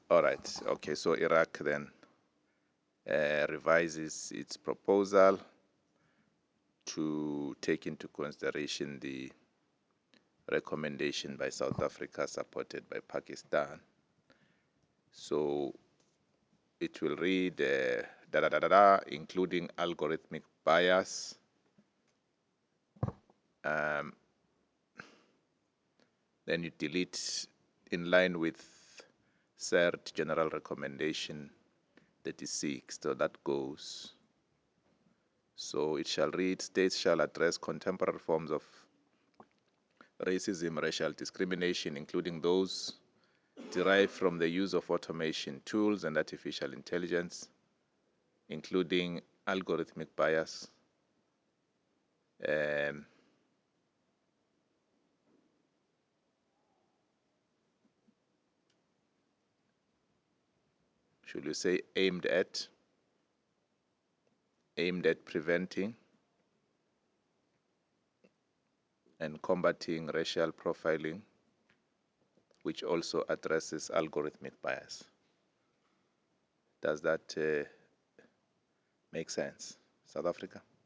All right. Okay. So Iraq then revises its proposal to take into consideration the recommendation by South Africa, supported by Pakistan. So it will read including algorithmic bias. Um, then you delete in line with CERT General Recommendation 36. So that goes. So it shall read, states shall address contemporary forms of racism, racial discrimination, including those derived from the use of automation tools and artificial intelligence, including algorithmic bias. Um, should we say aimed at preventing and combating racial profiling, which also addresses algorithmic bias. Does that make sense, South Africa?